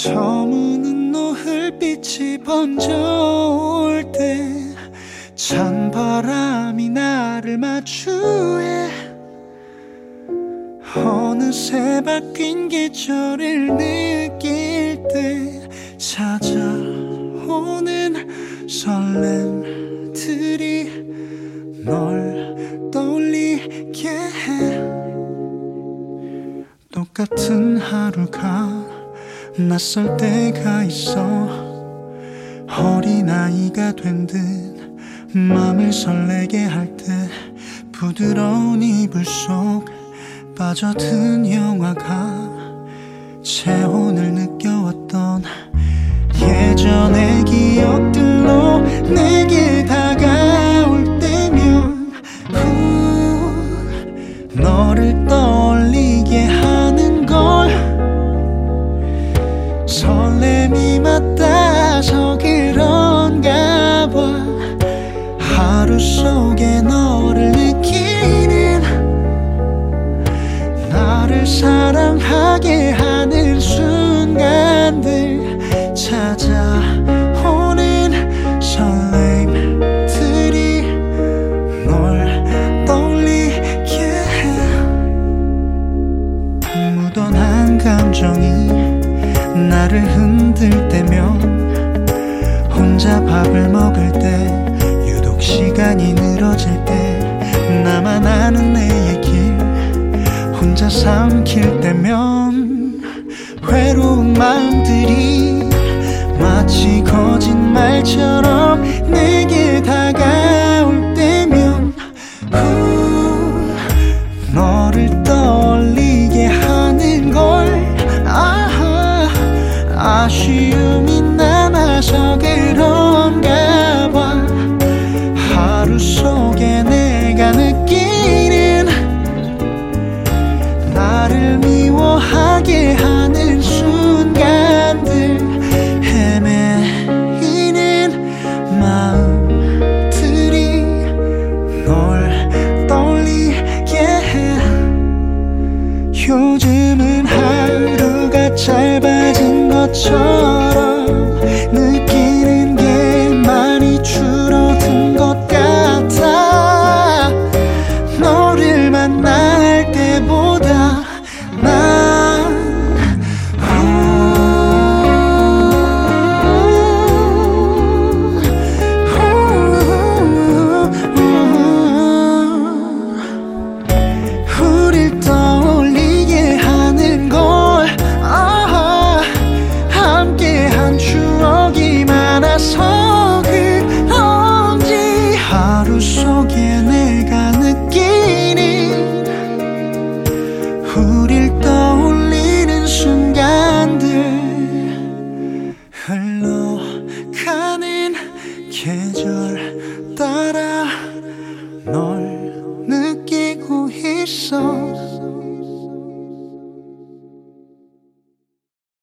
저무는 노을빛이 번져올 때 찬바람이 나를 마주해 어느새 바뀐 계절을 느낄 때 찾아오는 설렘들이 널 떠올리게 해. 똑같은 하루가 낯설 때가 있어. 어린아이가 된 듯 맘을 설레게 할 때 부드러운 이불 속 빠져든 영화가 체온을 느껴왔던 예전의 기억들로 내게 다가올 때면 너를 떠올리게 하는 걸. 설렘이 맞닿아서 그런가 봐. 하루 속에 너를 느끼는 나를 사랑하게 하는 순간들 찾아오는 설렘들이 널 떠올리게 해. 무던한 감정이 나를 흔들 때면 혼자 밥을 먹을 때 유독 시간이 늘어질 때 나만 아는 내 얘길 혼자 삼킬 때면 외로운 마음들이 마치 거짓말처럼 내게 다가올 때면 너를 떠올리게 하는 걸. 아쉬움이 남아서 그런가 봐. 하루 속에 내가 느끼는 나를 미워하게 하는 순간들 헤매이는 마음들이 널 떠올리게 해. 요즘은 하루가 짧아진 것처럼 느끼는 게 많이 줄어든 것 같아. 너를 만날 때보다 난 우릴 떠올리게 하는 걸. 함께한 추억이 많아서 그런지 하루 속에 내가 느끼는 우릴 떠올리는 순간들 흘러가는 계절